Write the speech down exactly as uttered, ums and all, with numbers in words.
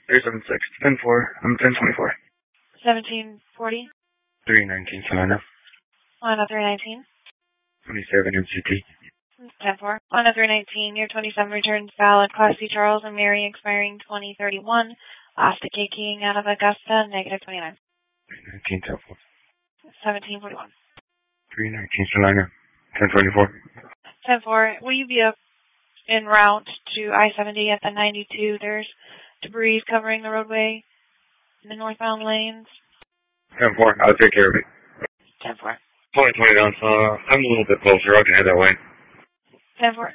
three seven six, ten four, I'm ten twenty-four. seventeen forty. three nineteen, Salina. Lana three nineteen. twenty-seven, M C T. ten four. Lana three nineteen, year twenty-seven returns valid. Class C Charles and Mary expiring twenty thirty-one. Last decay keying out of Augusta, negative twenty-nine. three nineteen, ten four. seventeen forty-one. three nineteen, Salina. ten twenty-four. ten four. Will you be up en route to I seventy at the ninety-two? There's debris covering the roadway in the northbound lanes. ten four, I'll take care of it. ten four. twenty twenty down, so uh, I'm a little bit closer. I can head that way. ten four.